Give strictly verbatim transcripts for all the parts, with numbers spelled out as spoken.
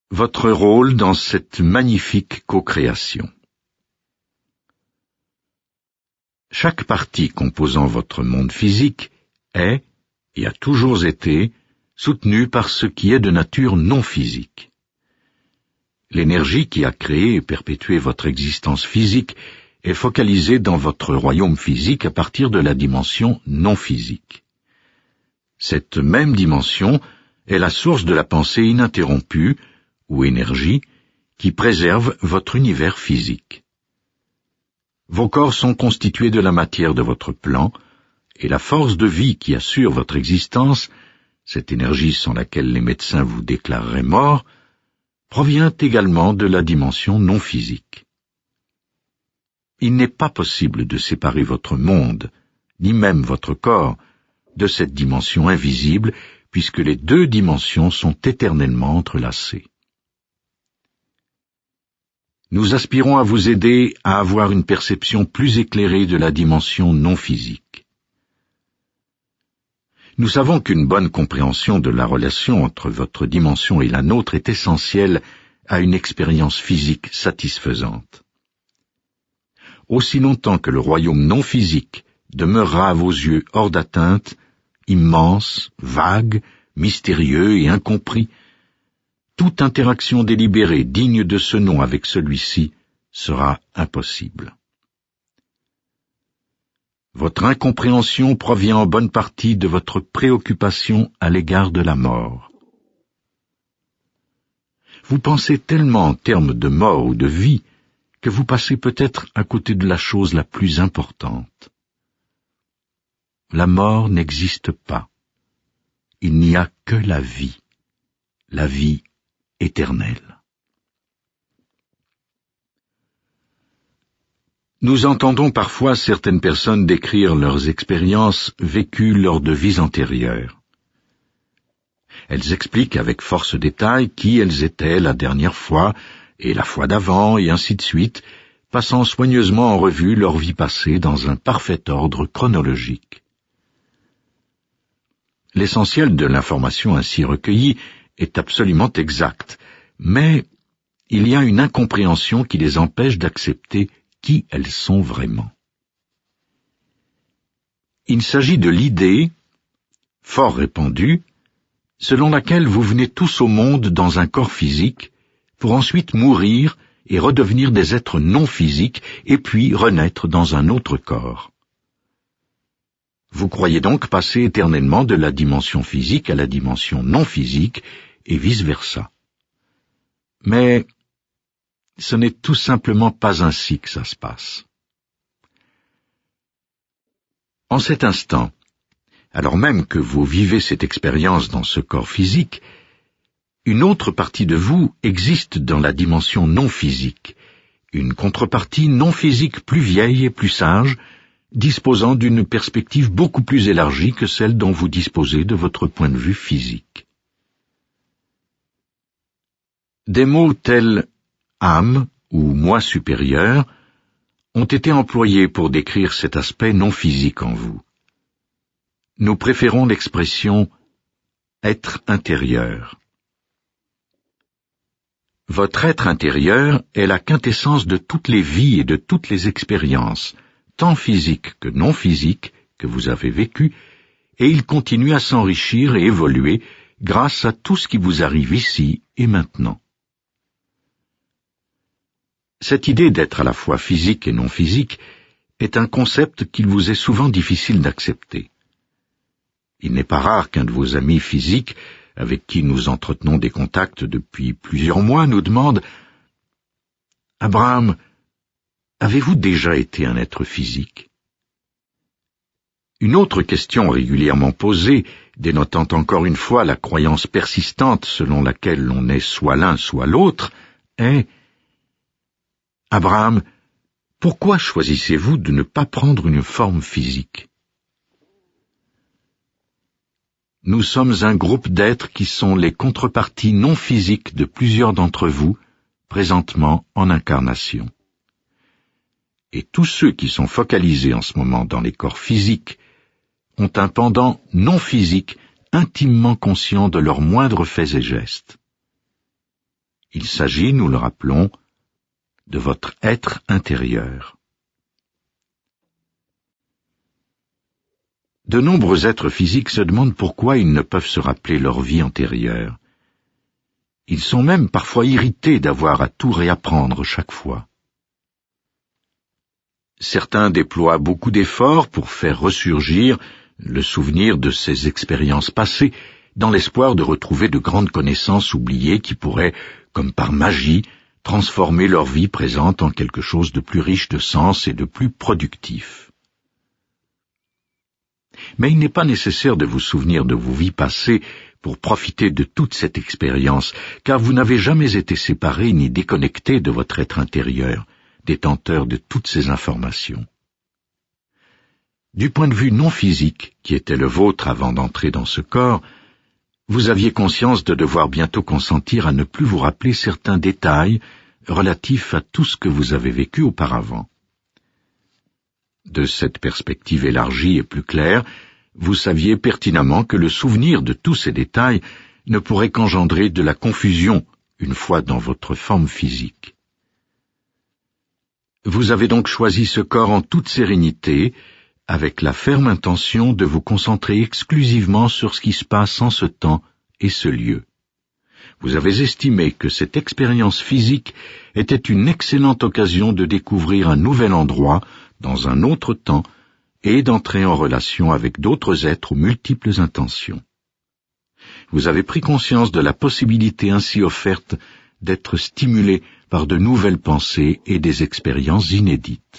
Votre rôle dans cette magnifique co-création. Chaque partie composant votre monde physique est, et a toujours été, soutenue par ce qui est de nature non physique. L'énergie qui a créé et perpétué votre existence physique est focalisée dans votre royaume physique à partir de la dimension non physique. Cette même dimension est la source de la pensée ininterrompue, ou énergie, qui préserve votre univers physique. Vos corps sont constitués de la matière de votre plan, et la force de vie qui assure votre existence, cette énergie sans laquelle les médecins vous déclareraient mort, provient également de la dimension non physique. Il n'est pas possible de séparer votre monde, ni même votre corps, de cette dimension invisible, puisque les deux dimensions sont éternellement entrelacées. Nous aspirons à vous aider à avoir une perception plus éclairée de la dimension non physique. Nous savons qu'une bonne compréhension de la relation entre votre dimension et la nôtre est essentielle à une expérience physique satisfaisante. Aussi longtemps que le royaume non physique demeurera à vos yeux hors d'atteinte, immense, vague, mystérieux et incompris, toute interaction délibérée digne de ce nom avec celui-ci sera impossible. Votre incompréhension provient en bonne partie de votre préoccupation à l'égard de la mort. Vous pensez tellement en termes de mort ou de vie que vous passez peut-être à côté de la chose la plus importante. La mort n'existe pas. Il n'y a que la vie, la vie éternelle. Nous entendons parfois certaines personnes décrire leurs expériences vécues lors de vies antérieures. Elles expliquent avec force détail qui elles étaient la dernière fois et la fois d'avant et ainsi de suite, passant soigneusement en revue leur vie passée dans un parfait ordre chronologique. L'essentiel de l'information ainsi recueillie est absolument exact, mais il y a une incompréhension qui les empêche d'accepter qui elles sont vraiment. Il s'agit de l'idée, fort répandue, selon laquelle vous venez tous au monde dans un corps physique, pour ensuite mourir et redevenir des êtres non physiques, et puis renaître dans un autre corps. Vous croyez donc passer éternellement de la dimension physique à la dimension non physique, et vice-versa. Mais ce n'est tout simplement pas ainsi que ça se passe. En cet instant, alors même que vous vivez cette expérience dans ce corps physique, une autre partie de vous existe dans la dimension non physique, une contrepartie non physique plus vieille et plus sage, disposant d'une perspective beaucoup plus élargie que celle dont vous disposez de votre point de vue physique. Des mots tels « âme » ou « moi supérieur » ont été employés pour décrire cet aspect non physique en vous. Nous préférons l'expression « être intérieur ». Votre être intérieur est la quintessence de toutes les vies et de toutes les expériences, tant physiques que non physiques, que vous avez vécues, et il continue à s'enrichir et évoluer grâce à tout ce qui vous arrive ici et maintenant. Cette idée d'être à la fois physique et non physique est un concept qu'il vous est souvent difficile d'accepter. Il n'est pas rare qu'un de vos amis physiques, avec qui nous entretenons des contacts depuis plusieurs mois, nous demande « Abraham, avez-vous déjà été un être physique ?» Une autre question régulièrement posée, dénotant encore une fois la croyance persistante selon laquelle l'on est soit l'un soit l'autre, est « Abraham, pourquoi choisissez-vous de ne pas prendre une forme physique ?» Nous sommes un groupe d'êtres qui sont les contreparties non physiques de plusieurs d'entre vous, présentement en incarnation. Et tous ceux qui sont focalisés en ce moment dans les corps physiques ont un pendant non physique intimement conscient de leurs moindres faits et gestes. Il s'agit, nous le rappelons, de votre être intérieur. De nombreux êtres physiques se demandent pourquoi ils ne peuvent se rappeler leur vie antérieure. Ils sont même parfois irrités d'avoir à tout réapprendre chaque fois. Certains déploient beaucoup d'efforts pour faire ressurgir le souvenir de ces expériences passées, dans l'espoir de retrouver de grandes connaissances oubliées qui pourraient, comme par magie, transformer leur vie présente en quelque chose de plus riche de sens et de plus productif. Mais il n'est pas nécessaire de vous souvenir de vos vies passées pour profiter de toute cette expérience, car vous n'avez jamais été séparé ni déconnecté de votre être intérieur, détenteur de toutes ces informations. Du point de vue non physique, qui était le vôtre avant d'entrer dans ce corps, vous aviez conscience de devoir bientôt consentir à ne plus vous rappeler certains détails relatifs à tout ce que vous avez vécu auparavant. De cette perspective élargie et plus claire, vous saviez pertinemment que le souvenir de tous ces détails ne pourrait qu'engendrer de la confusion une fois dans votre forme physique. Vous avez donc choisi ce corps en toute sérénité, avec la ferme intention de vous concentrer exclusivement sur ce qui se passe en ce temps et ce lieu. Vous avez estimé que cette expérience physique était une excellente occasion de découvrir un nouvel endroit dans un autre temps et d'entrer en relation avec d'autres êtres aux multiples intentions. Vous avez pris conscience de la possibilité ainsi offerte d'être stimulé par de nouvelles pensées et des expériences inédites.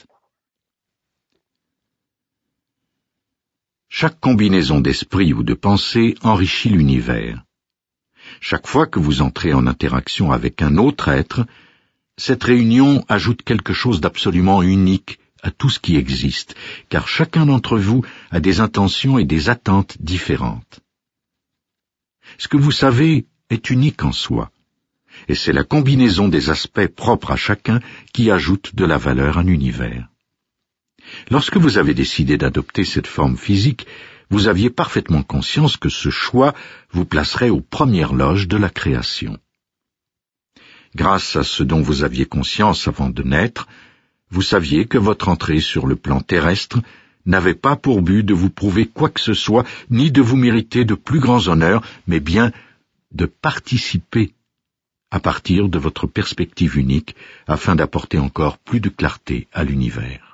Chaque combinaison d'esprit ou de pensée enrichit l'univers. Chaque fois que vous entrez en interaction avec un autre être, cette réunion ajoute quelque chose d'absolument unique à tout ce qui existe, car chacun d'entre vous a des intentions et des attentes différentes. Ce que vous savez est unique en soi, et c'est la combinaison des aspects propres à chacun qui ajoute de la valeur à l'univers. Lorsque vous avez décidé d'adopter cette forme physique, vous aviez parfaitement conscience que ce choix vous placerait aux premières loges de la création. Grâce à ce dont vous aviez conscience avant de naître, vous saviez que votre entrée sur le plan terrestre n'avait pas pour but de vous prouver quoi que ce soit, ni de vous mériter de plus grands honneurs, mais bien de participer à partir de votre perspective unique, afin d'apporter encore plus de clarté à l'univers.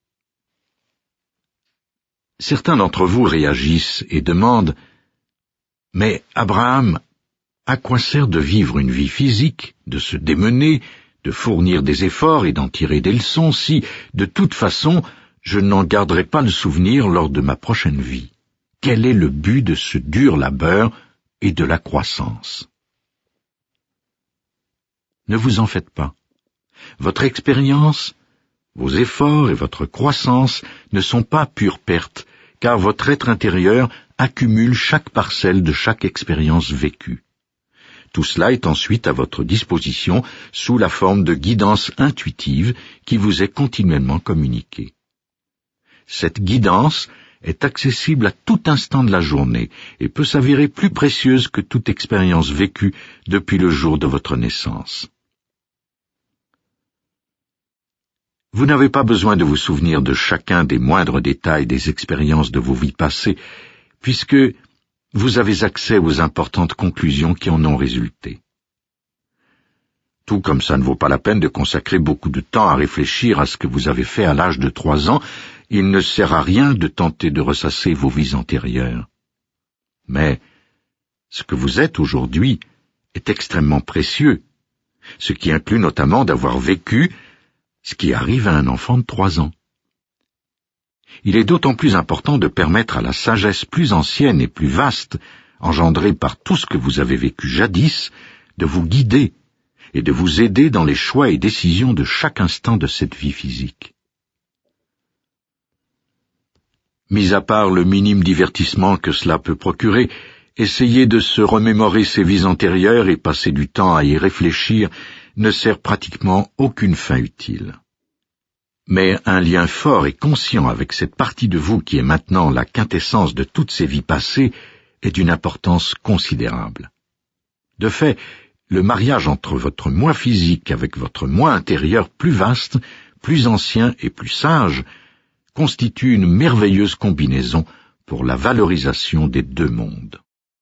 Certains d'entre vous réagissent et demandent « Mais Abraham, à quoi sert de vivre une vie physique, de se démener, de fournir des efforts et d'en tirer des leçons si, de toute façon, je n'en garderai pas le souvenir lors de ma prochaine vie? Quel est le but de ce dur labeur et de la croissance ?» Ne vous en faites pas. Votre expérience, vos efforts et votre croissance ne sont pas pure perte, car votre être intérieur accumule chaque parcelle de chaque expérience vécue. Tout cela est ensuite à votre disposition sous la forme de guidance intuitive qui vous est continuellement communiquée. Cette guidance est accessible à tout instant de la journée et peut s'avérer plus précieuse que toute expérience vécue depuis le jour de votre naissance. Vous n'avez pas besoin de vous souvenir de chacun des moindres détails des expériences de vos vies passées, puisque vous avez accès aux importantes conclusions qui en ont résulté. Tout comme ça ne vaut pas la peine de consacrer beaucoup de temps à réfléchir à ce que vous avez fait à l'âge de trois ans, il ne sert à rien de tenter de ressasser vos vies antérieures. Mais ce que vous êtes aujourd'hui est extrêmement précieux, ce qui inclut notamment d'avoir vécu ce qui arrive à un enfant de trois ans. Il est d'autant plus important de permettre à la sagesse plus ancienne et plus vaste, engendrée par tout ce que vous avez vécu jadis, de vous guider et de vous aider dans les choix et décisions de chaque instant de cette vie physique. Mis à part le minime divertissement que cela peut procurer, essayer de se remémorer ses vies antérieures et passer du temps à y réfléchir ne sert pratiquement aucune fin utile. Mais un lien fort et conscient avec cette partie de vous qui est maintenant la quintessence de toutes ces vies passées est d'une importance considérable. De fait, le mariage entre votre moi physique avec votre moi intérieur plus vaste, plus ancien et plus sage constitue une merveilleuse combinaison pour la valorisation des deux mondes.